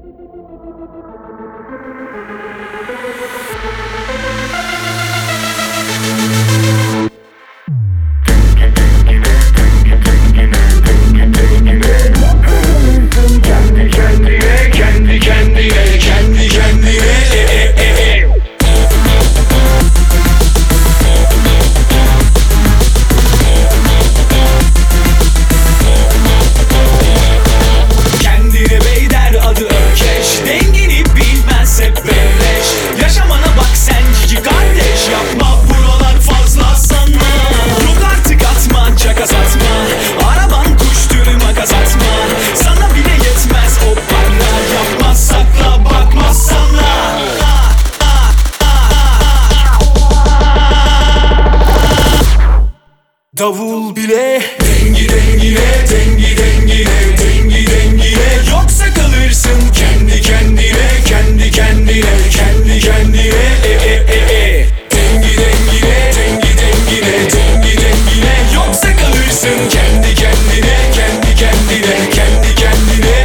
Davul bile dengi dengine, dengi dengine, dengi dengine. Yoksa kalırsın kendi kendine, kendi kendine, kendi kendine. Dengi dengine, dengi dengine, dengi dengine. Yoksa kalırsın kendi kendine, kendi kendine, kendi kendine.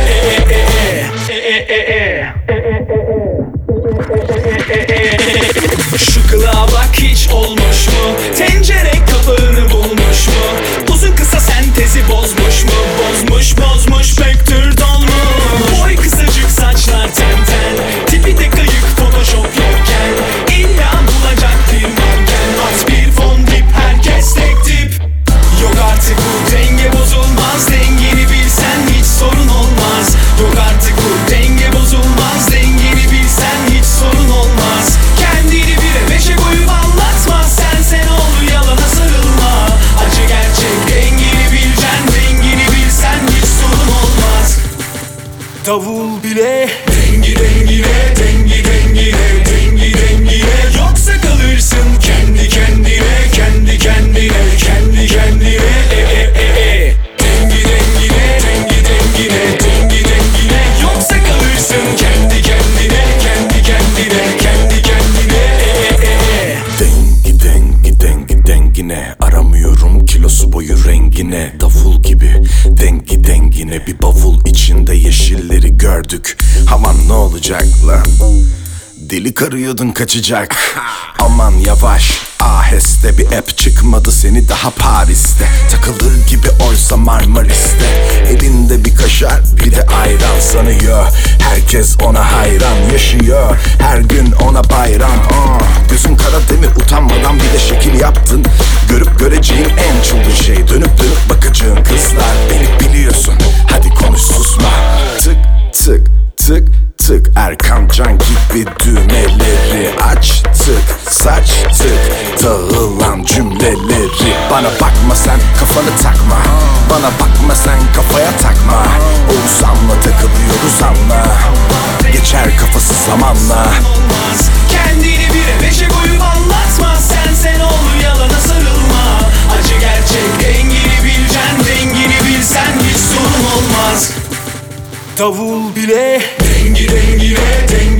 Şu kılığa bak, hiç olmuş mu? Tencere kapağını bulmuş mu? Uzun kısa sentezi bozmuş mu? Bozmuş pek tür dolmuş. Boy kısacık, saçlar ten ten, tipi de kayık, photoshop yokken. İlla bulacak bir manken, at bir fon dip, herkes tek tip. Yok artık bu denge bozulmaz, dengeni bilsen hiç sorun olmaz. Yok artık bu denge bozulmaz, dengeni bilsen hiç sorun olmaz. Kendini bire beşe koyup anlatma, sen ol, yalana sarılma. Acı gerçek, dengeni bileceksin, dengeni bilsen hiç sorun olmaz. Davul bile dengi dengine, dengi dengine, dengi dengine. Yoksa kalırsın kendi kendine, kendi kendine, kendi kendine. Dengi dengine, dengi dengine, dengi dengine. Yoksa kalırsın kendi kendine, kendi kendine, kendi kendine. Dengi dengi dengi dengine, aramıyorum kilosu boyu rengine. Davul gibi dengi dengine, bir bavul içinde yeşilleri gördük. Aman ne olacak lan? Deli karıyordun, kaçacak. Aman yavaş, aheste, bir app çıkmadı seni daha Paris'te. Takılır gibi oysa Marmaris'te. Elinde bir kaşar, bir de ayran sanıyor. Herkes ona hayran, yaşıyor her gün ona bayram. Gözün kara demir, utanmadan bir de şekil yaptın. Görüp göreceğin en çılgın şey, dönüp dönüp bakacağın kızlar. Beni biliyorsun, hadi konuş susma. Tık tık tık tık, Erkan Can gibi düğmeleri açtık, saçtık dağılan cümleleri. Bana bakma sen, kafanı takma, bana bakma sen, kafaya takma. Oğuzhan'la takılıyoruz anla, geçer kafası zamanla. Kendini bire beşe koyup anlatma, sen ol, yalana sarılma. Acı gerçek, dengeni bileceksin, dengeni bilsen hiç sorun olmaz. Davul bile dengi dengine, dengi